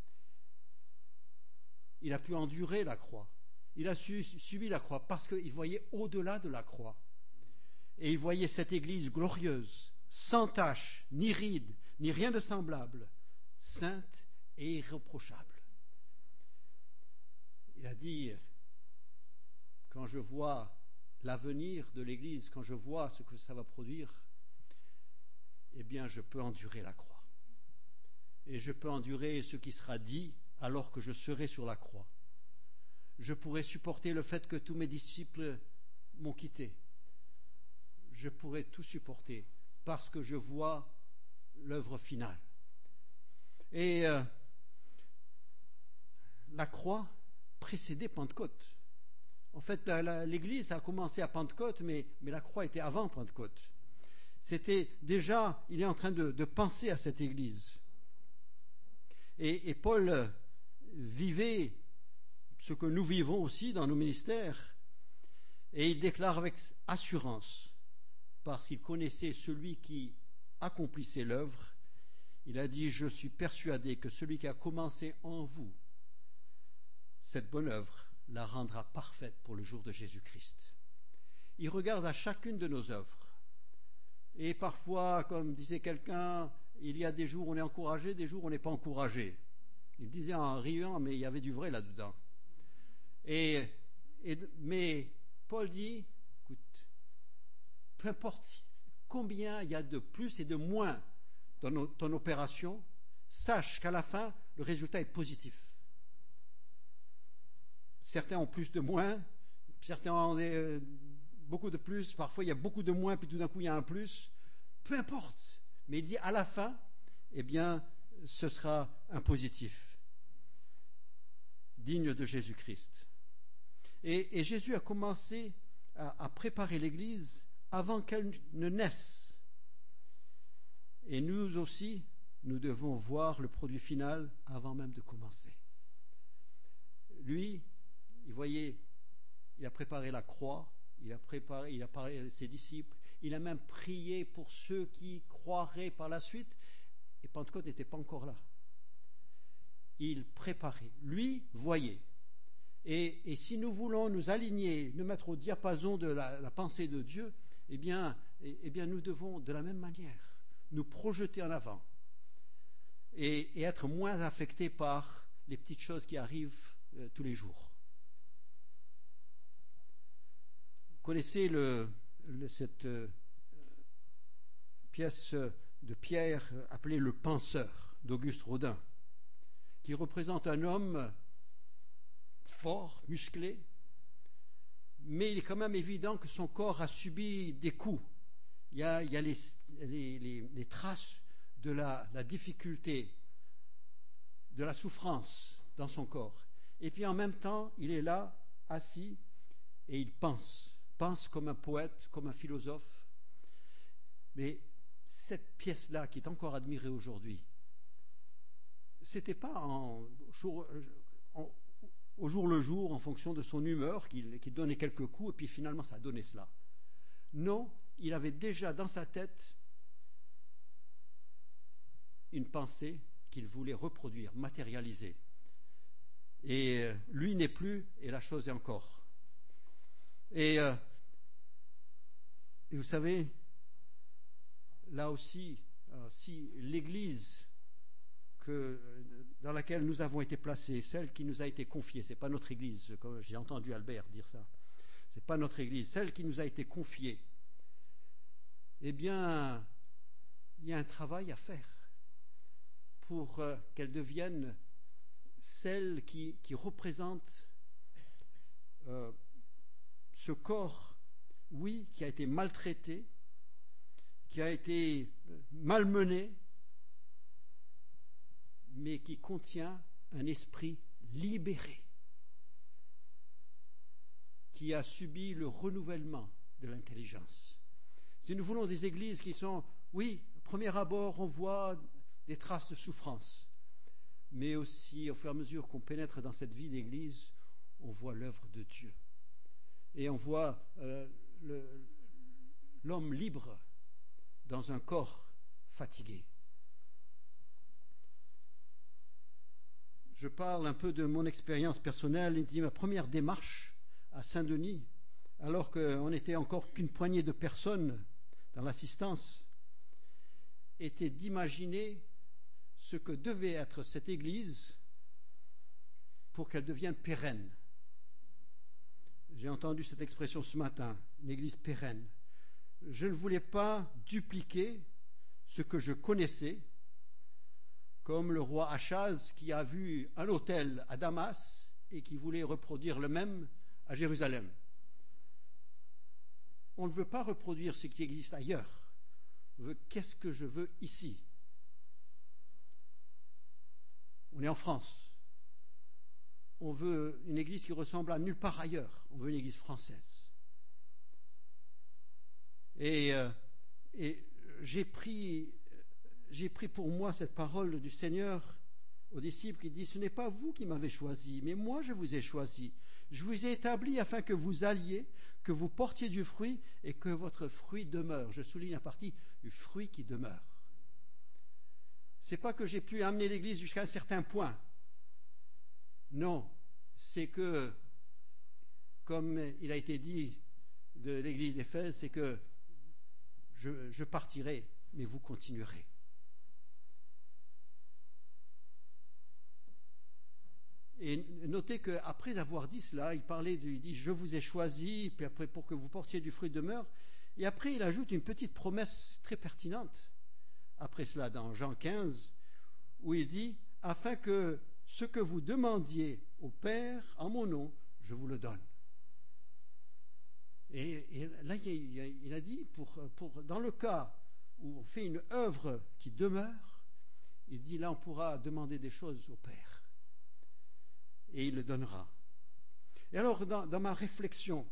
Speaker 2: Il a pu endurer la croix. Il a subi la croix parce qu'il voyait au-delà de la croix. Et il voyait cette église glorieuse, sans tache, ni ride, ni rien de semblable, sainte et irréprochable. Il a dit, quand je vois l'avenir de l'église, quand je vois ce que ça va produire, eh bien je peux endurer la croix. Et je peux endurer ce qui sera dit alors que je serai sur la croix. Je pourrai supporter le fait que tous mes disciples m'ont quitté. Je pourrai tout supporter parce que je vois l'œuvre finale. Et la croix précédait Pentecôte. En fait, l'Église a commencé à Pentecôte, mais la croix était avant Pentecôte. C'était déjà, il est en train de penser à cette Église. Et Paul vivait ce que nous vivons aussi dans nos ministères, et il déclare avec assurance, parce qu'il connaissait celui qui accomplissait l'œuvre, il a dit, je suis persuadé que celui qui a commencé en vous cette bonne œuvre la rendra parfaite pour le jour de Jésus-Christ. Il regarde à chacune de nos œuvres. Et parfois, comme disait quelqu'un, il y a des jours où on est encouragé, des jours où on n'est pas encouragé. Il disait en riant, mais il y avait du vrai là-dedans. Mais Paul dit, écoute, peu importe combien il y a de plus et de moins dans ton opération, sache qu'à la fin, le résultat est positif. Certains ont plus de moins, certains ont beaucoup de plus, parfois il y a beaucoup de moins, puis tout d'un coup il y a un plus. Peu importe. Mais il dit à la fin, eh bien, ce sera un positif, digne de Jésus-Christ. Et Jésus a commencé à préparer l'Église avant qu'elle ne naisse. Et nous aussi, nous devons voir le produit final avant même de commencer. Lui, il voyait, il a préparé la croix, il a parlé à ses disciples, il a même prié pour ceux qui croiraient par la suite, et Pentecôte n'était pas encore là. Il préparait, lui voyait. Et si nous voulons nous aligner, nous mettre au diapason de la pensée de Dieu, eh bien, nous devons de la même manière nous projeter en avant et être moins affectés par les petites choses qui arrivent tous les jours. Vous connaissez cette pièce de Pierre appelée Le Penseur d'Auguste Rodin, qui représente un homme fort, musclé, mais il est quand même évident que son corps a subi des coups. Il y a les traces de la difficulté, de la souffrance dans son corps. Et puis en même temps, il est là, assis, et il pense comme un poète, comme un philosophe. Mais cette pièce-là, qui est encore admirée aujourd'hui, c'était pas au jour le jour, en fonction de son humeur, qu'il donnait quelques coups, et puis finalement ça donnait cela. Non, il avait déjà dans sa tête une pensée qu'il voulait reproduire, matérialiser. Et lui n'est plus, et la chose est encore. Et vous savez, là aussi, si l'Église dans laquelle nous avons été placés, celle qui nous a été confiée, ce n'est pas notre Église, comme j'ai entendu Albert dire ça, ce n'est pas notre Église, celle qui nous a été confiée, eh bien, il y a un travail à faire pour qu'elle devienne celle qui représente ce corps, oui, qui a été maltraité, qui a été malmené, mais qui contient un esprit libéré, qui a subi le renouvellement de l'intelligence. Si nous voulons des églises qui sont, oui, au premier abord, on voit des traces de souffrance, mais aussi, au fur et à mesure qu'on pénètre dans cette vie d'église, on voit l'œuvre de Dieu. Et on voit l'homme libre dans un corps fatigué. Je parle un peu de mon expérience personnelle et de ma première démarche à Saint-Denis, alors qu'on n'était encore qu'une poignée de personnes dans l'assistance, était d'imaginer ce que devait être cette église pour qu'elle devienne pérenne. J'ai entendu cette expression ce matin, une église pérenne. Je ne voulais pas dupliquer ce que je connaissais, comme le roi Achaz qui a vu un autel à Damas et qui voulait reproduire le même à Jérusalem. On ne veut pas reproduire ce qui existe ailleurs. On veut qu'est-ce que je veux ici. On est en France. on veut une église qui ressemble à nulle part ailleurs. On veut une église française. Et j'ai pris pour moi cette parole du Seigneur aux disciples qui dit « Ce n'est pas vous qui m'avez choisi, mais moi je vous ai choisi. Je vous ai établi afin que vous alliez, que vous portiez du fruit et que votre fruit demeure. » Je souligne la partie du fruit qui demeure. C'est pas que j'ai pu amener l'Église jusqu'à un certain point. Non, c'est que, comme il a été dit de l'Église d'Éphèse, c'est que je partirai, mais vous continuerez. Et notez qu'après avoir dit cela, il dit « Je vous ai choisi, puis après pour que vous portiez du fruit de demeure ». Et après, il ajoute une petite promesse très pertinente. Après cela, dans Jean 15, où il dit « Afin que ce que vous demandiez au Père en mon nom, je vous le donne ». Et là, il a dit, dans le cas où on fait une œuvre qui demeure, il dit là, on pourra demander des choses au Père. Et il le donnera. Et alors, dans ma réflexion,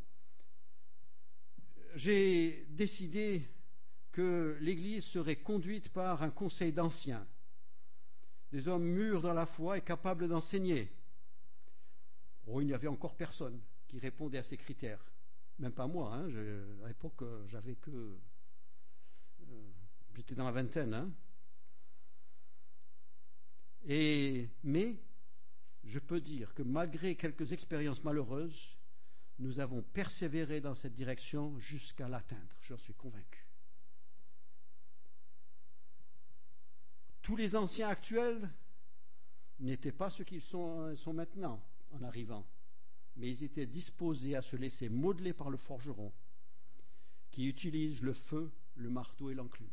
Speaker 2: j'ai décidé que l'Église serait conduite par un conseil d'anciens, des hommes mûrs dans la foi et capables d'enseigner. Oh, il n'y avait encore personne qui répondait à ces critères. Même pas moi, hein. À l'époque, j'avais que... j'étais dans la vingtaine. Hein. Mais je peux dire que malgré quelques expériences malheureuses, nous avons persévéré dans cette direction jusqu'à l'atteindre. J'en suis convaincu. Tous les anciens actuels n'étaient pas ce qu'ils sont maintenant en arrivant, mais ils étaient disposés à se laisser modeler par le forgeron qui utilise le feu, le marteau et l'enclume.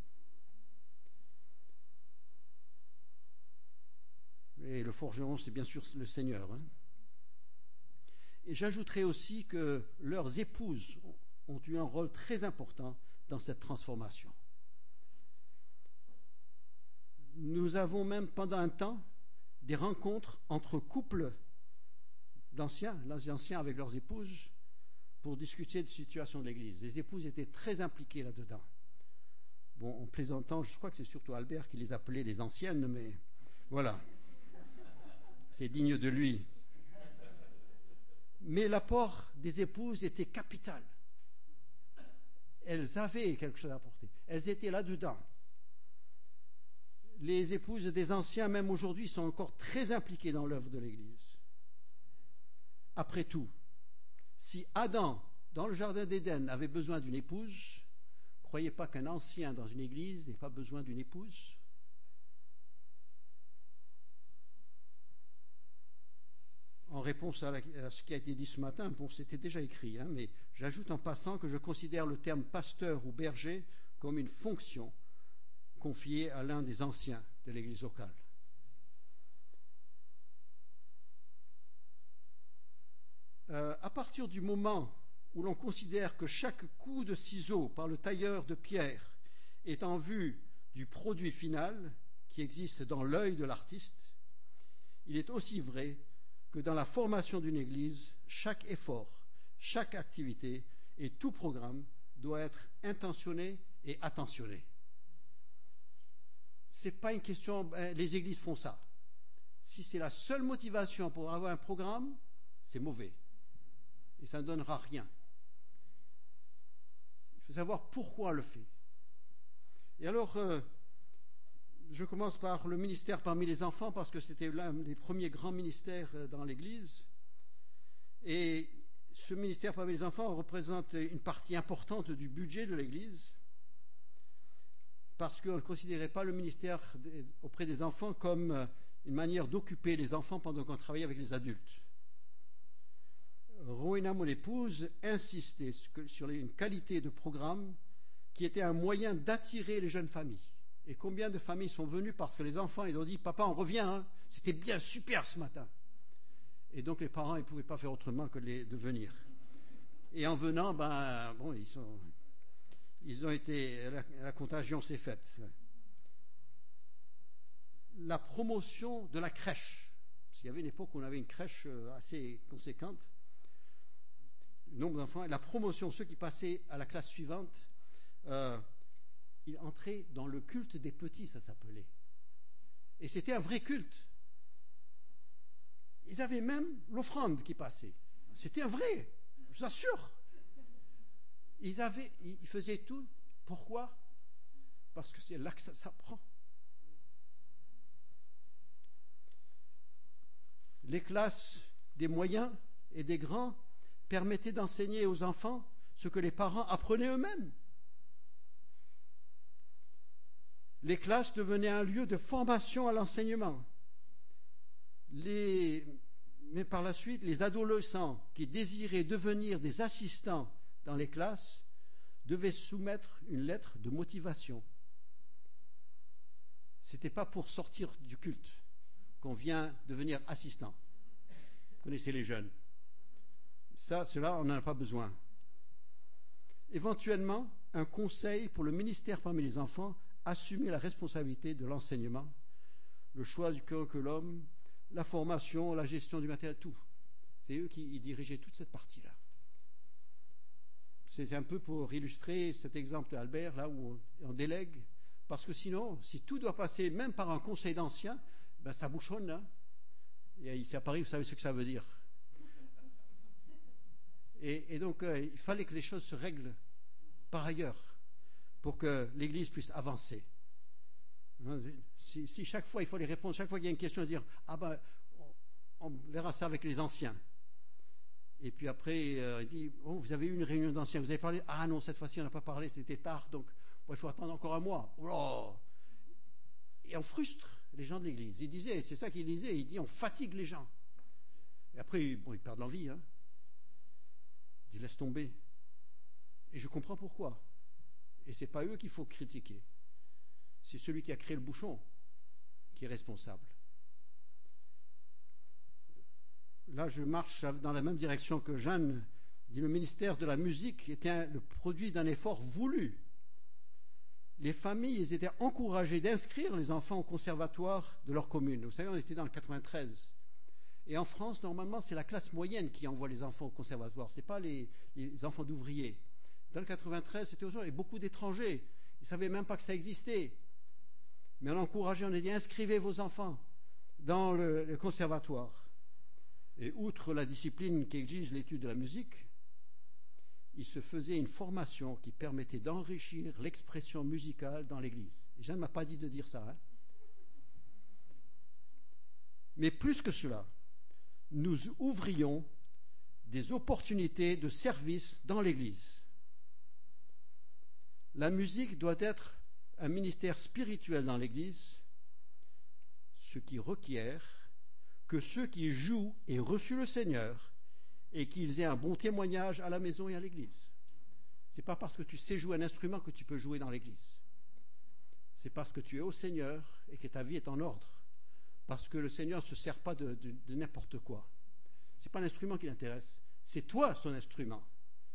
Speaker 2: Et le forgeron, c'est bien sûr le Seigneur. Hein. Et j'ajouterai aussi que leurs épouses ont eu un rôle très important dans cette transformation. Nous avons même pendant un temps des rencontres entre couples d'anciens, les anciens avec leurs épouses, pour discuter de la situation de l'Église. Les épouses étaient très impliquées là-dedans. Bon, en plaisantant, je crois que c'est surtout Albert qui les appelait les anciennes, mais voilà. C'est digne de lui. Mais l'apport des épouses était capital. Elles avaient quelque chose à apporter. Elles étaient là-dedans. Les épouses des anciens, même aujourd'hui, sont encore très impliquées dans l'œuvre de l'Église. Après tout, si Adam, dans le jardin d'Éden, avait besoin d'une épouse, croyez pas qu'un ancien dans une église n'ait pas besoin d'une épouse. En réponse à ce qui a été dit ce matin, bon, c'était déjà écrit, hein, mais j'ajoute en passant que je considère le terme pasteur ou berger comme une fonction confiée à l'un des anciens de l'église locale. À partir du moment où l'on considère que chaque coup de ciseau par le tailleur de pierre est en vue du produit final qui existe dans l'œil de l'artiste, il est aussi vrai que dans la formation d'une église, chaque effort, chaque activité et tout programme doit être intentionné et attentionné. Ce n'est pas une question, les églises font ça. Si c'est la seule motivation pour avoir un programme, c'est mauvais. Et ça ne donnera rien. Il faut savoir pourquoi on le fait. Et alors, je commence par le ministère parmi les enfants, parce que c'était l'un des premiers grands ministères dans l'Église. Et ce ministère parmi les enfants représente une partie importante du budget de l'Église, parce qu'on ne considérait pas le ministère auprès des enfants comme une manière d'occuper les enfants pendant qu'on travaillait avec les adultes. Rowena, mon épouse, insistait sur une qualité de programme qui était un moyen d'attirer les jeunes familles. Et combien de familles sont venues parce que les enfants, ils ont dit « Papa, on revient, hein, c'était bien, super ce matin ». Et donc les parents, ils ne pouvaient pas faire autrement que de venir. Et en venant, bon, ils ont été, la contagion s'est faite. La promotion de la crèche, Il y avait une époque où on avait une crèche assez conséquente, le nombre d'enfants, et la promotion, ceux qui passaient à la classe suivante, ils entraient dans le culte des petits, ça s'appelait. Et c'était un vrai culte. Ils avaient même l'offrande qui passait. C'était un vrai, je vous assure. Ils faisaient tout. Pourquoi? Parce que c'est là que ça s'apprend. Les classes des moyens et des grands permettaient d'enseigner aux enfants ce que les parents apprenaient eux-mêmes. Les classes devenaient un lieu de formation à l'enseignement. Mais par la suite, les adolescents qui désiraient devenir des assistants dans les classes devaient soumettre une lettre de motivation. Ce n'était pas pour sortir du culte qu'on vient devenir assistant. Vous connaissez les jeunes. Cela, on n'en a pas besoin. Éventuellement, un conseil pour le ministère parmi les enfants assumait la responsabilité de l'enseignement, le choix du curriculum, la formation, la gestion du matériel, tout. C'est eux qui dirigeaient toute cette partie-là. C'est un peu pour illustrer cet exemple d'Albert, là où on délègue, parce que sinon, si tout doit passer même par un conseil d'anciens, ben ça bouchonne, là. Et ici à Paris, vous savez ce que ça veut dire. Et donc, il fallait que les choses se règlent par ailleurs pour que l'Église puisse avancer. Si chaque fois, il faut les répondre, chaque fois qu'il y a une question, dire « Ah ben, on verra ça avec les anciens ». Et puis après, il dit « Oh, vous avez eu une réunion d'anciens, vous avez parlé ?»« Ah non, cette fois-ci, on n'a pas parlé, c'était tard, donc bon, il faut attendre encore un mois. Oh » Et on frustre les gens de l'Église. Il disait, c'est ça qu'il disait, il dit « On fatigue les gens ». Et après, bon, ils perdent l'envie. Il dit « Laisse tomber ». Et je comprends pourquoi. Et ce n'est pas eux qu'il faut critiquer. C'est celui qui a créé le bouchon qui est responsable. Là, je marche dans la même direction que Jeanne. Dit le ministère de la musique était le produit d'un effort voulu. Les familles étaient encouragées d'inscrire les enfants au conservatoire de leur commune. Vous savez, on était dans le 93. Et en France, normalement, c'est la classe moyenne qui envoie les enfants au conservatoire. Ce n'est pas les enfants d'ouvriers. Dans le 93, c'était aux gens, et beaucoup d'étrangers. Ils ne savaient même pas que ça existait. Mais on encourageait, on a dit, inscrivez vos enfants dans le conservatoire. Et outre la discipline qui exige l'étude de la musique, il se faisait une formation qui permettait d'enrichir l'expression musicale dans l'Église. Et Jeanne ne m'a pas dit de dire ça. Mais plus que cela, nous ouvrions des opportunités de service dans l'Église. La musique doit être un ministère spirituel dans l'Église, ce qui requiert que ceux qui jouent aient reçu le Seigneur et qu'ils aient un bon témoignage à la maison et à l'Église. Ce n'est pas parce que tu sais jouer un instrument que tu peux jouer dans l'Église. C'est parce que tu es au Seigneur et que ta vie est en ordre. Parce que le Seigneur ne se sert pas de n'importe quoi. Ce n'est pas l'instrument qui l'intéresse, c'est toi son instrument.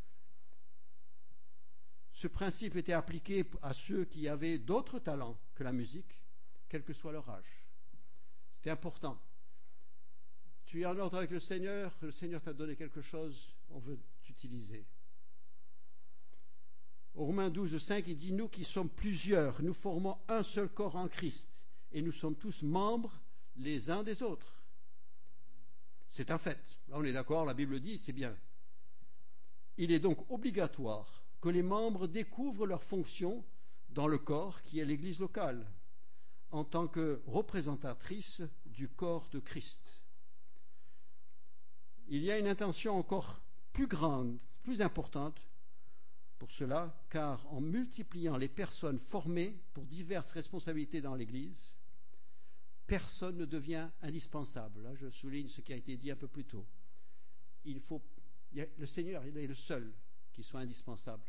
Speaker 2: Ce principe était appliqué à ceux qui avaient d'autres talents que la musique, quel que soit leur âge. C'était important. Tu es en ordre avec le Seigneur t'a donné quelque chose, on veut t'utiliser. Au Romains 12, 5, il dit « Nous qui sommes plusieurs, nous formons un seul corps en Christ, et nous sommes tous membres les uns des autres. » C'est un fait. Là, on est d'accord, la Bible dit, c'est bien. Il est donc obligatoire que les membres découvrent leurs fonctions dans le corps qui est l'Église locale, en tant que représentatrice du corps de Christ. Il y a une intention encore plus grande, plus importante pour cela, car en multipliant les personnes formées pour diverses responsabilités dans l'Église, personne ne devient indispensable. Là, je souligne ce qui a été dit un peu plus tôt. Le Seigneur, il est le seul qui soit indispensable.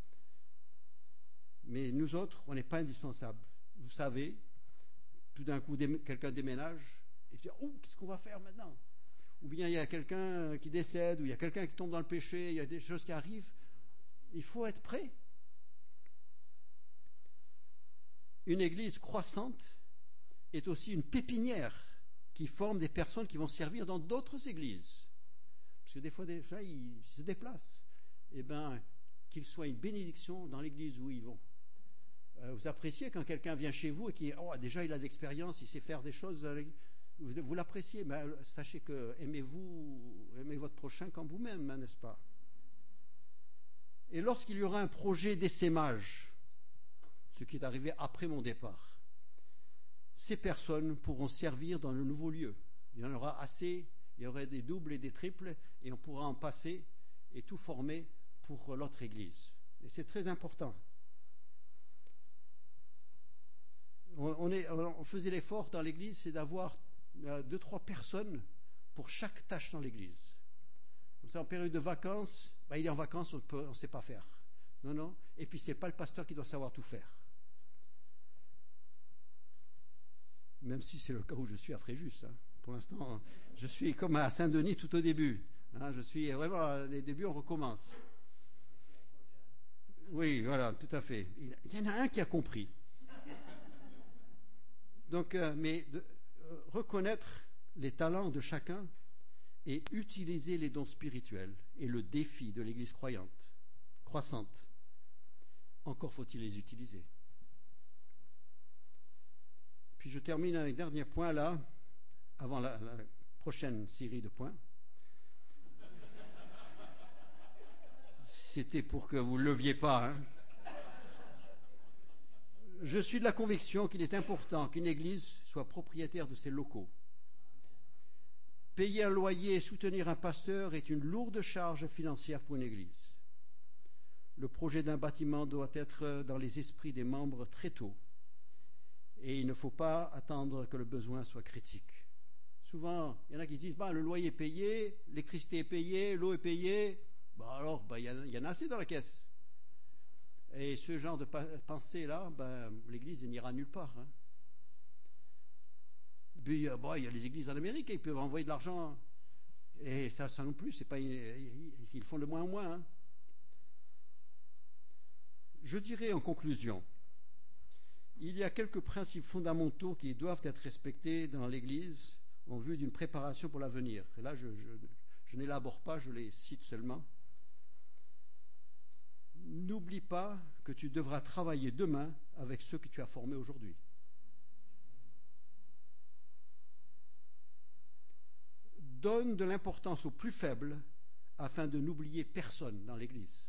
Speaker 2: Mais nous autres, on n'est pas indispensables. Vous savez, tout d'un coup, quelqu'un déménage et dit « Oh, qu'est-ce qu'on va faire maintenant ?» Ou bien il y a quelqu'un qui décède, ou il y a quelqu'un qui tombe dans le péché, il y a des choses qui arrivent. Il faut être prêt. Une église croissante est aussi une pépinière qui forment des personnes qui vont servir dans d'autres églises. Parce que des fois, ils se déplacent. Eh bien, qu'ils soient une bénédiction dans l'église où ils vont. Vous appréciez quand quelqu'un vient chez vous et qui déjà il a de l'expérience, il sait faire des choses, vous l'appréciez, mais sachez que aimez votre prochain comme vous-même, n'est-ce pas? Et lorsqu'il y aura un projet d'essaimage, ce qui est arrivé après mon départ, ces personnes pourront servir dans le nouveau lieu. Il y en aura assez, il y aurait des doubles et des triples, et on pourra en passer et tout former pour l'autre église. Et c'est très important. On faisait l'effort dans l'église, c'est d'avoir 2-3 personnes pour chaque tâche dans l'église. Comme ça, en période de vacances, il est en vacances, on ne sait pas faire. Non. Et puis, ce n'est pas le pasteur qui doit savoir tout faire. Même si c'est le cas où je suis à Fréjus. Pour l'instant, je suis comme à Saint-Denis tout au début. Je suis vraiment, les débuts, on recommence. Oui, voilà, tout à fait. Il y en a un qui a compris. Donc, reconnaître les talents de chacun et utiliser les dons spirituels est le défi de l'Église croissante. Encore faut-il les utiliser. Puis je termine avec un dernier point là, avant la prochaine série de points. C'était pour que vous ne le leviez pas. Je suis de la conviction qu'il est important qu'une église soit propriétaire de ses locaux. Payer un loyer et soutenir un pasteur est une lourde charge financière pour une église. Le projet d'un bâtiment doit être dans les esprits des membres très tôt. Et il ne faut pas attendre que le besoin soit critique. Souvent, il y en a qui disent le loyer est payé, l'électricité est payée, l'eau est payée. Il y en a assez dans la caisse. Et ce genre de pensée-là, l'Église n'ira nulle part. Puis, il y a les églises en Amérique, ils peuvent envoyer de l'argent. Et ça non plus, c'est pas, ils font de moins en moins. Je dirais en conclusion, il y a quelques principes fondamentaux qui doivent être respectés dans l'Église en vue d'une préparation pour l'avenir. Et là, je n'élabore pas, je les cite seulement. N'oublie pas que tu devras travailler demain avec ceux que tu as formés aujourd'hui. Donne de l'importance aux plus faibles afin de n'oublier personne dans l'Église.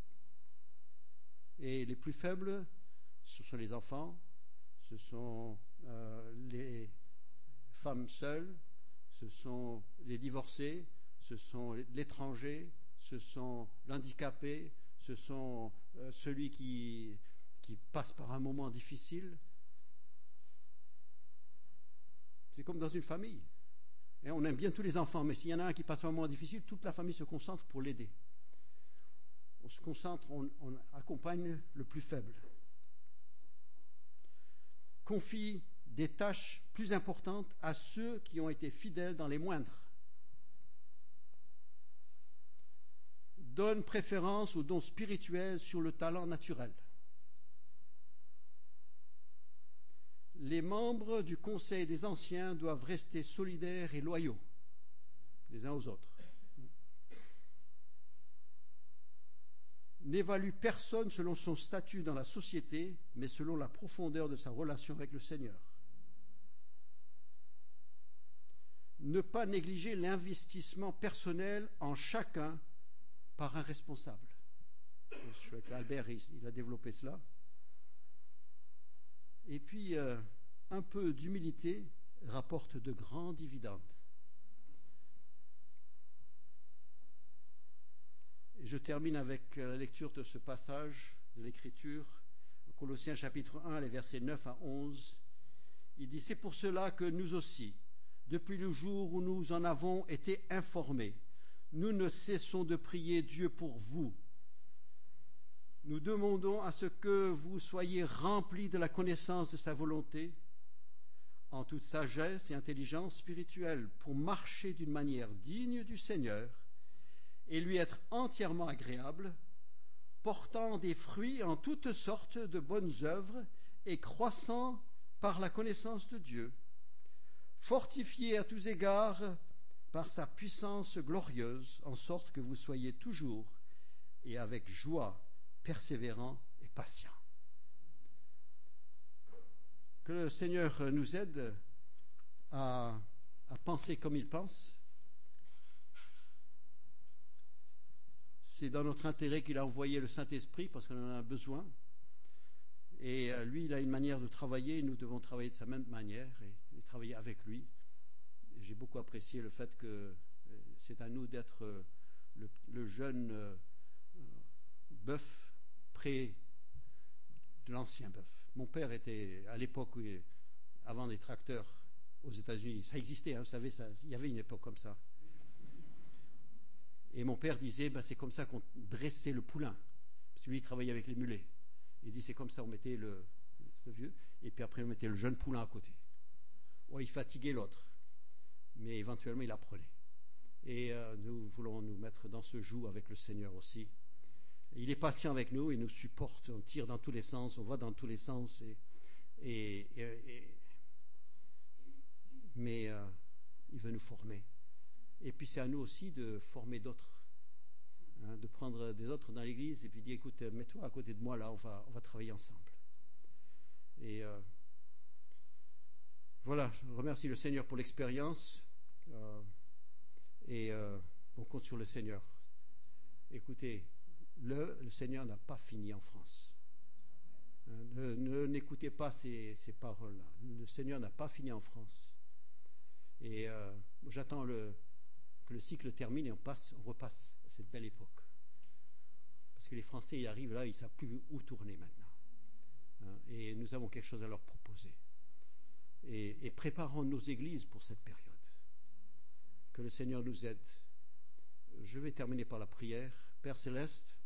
Speaker 2: Et les plus faibles, ce sont les enfants, ce sont les femmes seules, ce sont les divorcés, ce sont l'étranger, ce sont l'handicapé, ce sont celui qui passe par un moment difficile. C'est comme dans une famille. Et on aime bien tous les enfants, mais s'il y en a un qui passe un moment difficile, toute la famille se concentre pour l'aider. On se concentre, on accompagne le plus faible. Confie des tâches plus importantes à ceux qui ont été fidèles dans les moindres. Donne préférence aux dons spirituels sur le talent naturel. Les membres du Conseil des anciens doivent rester solidaires et loyaux les uns aux autres. N'évalue personne selon son statut dans la société, mais selon la profondeur de sa relation avec le Seigneur. Ne pas négliger l'investissement personnel en chacun par un responsable. Je crois que Albert, il a développé cela. Et puis, un peu d'humilité rapporte de grands dividendes. Et je termine avec la lecture de ce passage de l'Écriture, Colossiens chapitre 1, les versets 9 à 11. Il dit « C'est pour cela que nous aussi, depuis le jour où nous en avons été informés, nous ne cessons de prier Dieu pour vous. Nous demandons à ce que vous soyez remplis de la connaissance de sa volonté, en toute sagesse et intelligence spirituelle, pour marcher d'une manière digne du Seigneur et lui être entièrement agréable, portant des fruits en toutes sortes de bonnes œuvres et croissant par la connaissance de Dieu, fortifié à tous égards par sa puissance glorieuse, en sorte que vous soyez toujours et avec joie persévérants et patients. Que le Seigneur nous aide à penser comme il pense. C'est dans notre intérêt qu'il a envoyé le Saint-Esprit, parce qu'on en a besoin. Et lui, il a une manière de travailler, nous devons travailler de sa même manière et travailler avec lui. Et j'ai beaucoup apprécié le fait que c'est à nous d'être le jeune bœuf près de l'ancien bœuf. Mon père était, à l'époque, avant les tracteurs aux États-Unis, ça existait, hein, vous savez, il y avait une époque comme ça. Et mon père disait, c'est comme ça qu'on dressait le poulain, parce que lui, il travaillait avec les mulets. Il dit, c'est comme ça, on mettait le vieux, et puis après, on mettait le jeune poulain à côté. Il fatiguait l'autre, mais éventuellement, il apprenait. Et nous voulons nous mettre dans ce joug avec le Seigneur aussi. Et il est patient avec nous, il nous supporte, on tire dans tous les sens, on va dans tous les sens, mais il veut nous former. Et puis c'est à nous aussi de former d'autres, hein, de prendre des autres dans l'église et puis dire, écoute, mets-toi à côté de moi là, on va travailler ensemble. Et voilà, je remercie le Seigneur pour l'expérience et on compte sur le Seigneur. Écoutez, le Seigneur n'a pas fini en France. N'écoutez pas ces paroles-là. Le Seigneur n'a pas fini en France. Et j'attends que le cycle termine et on repasse à cette belle époque. Parce que les Français, ils arrivent là, ils ne savent plus où tourner maintenant. Et nous avons quelque chose à leur proposer. Et préparons nos églises pour cette période. Que le Seigneur nous aide. Je vais terminer par la prière. Père Céleste,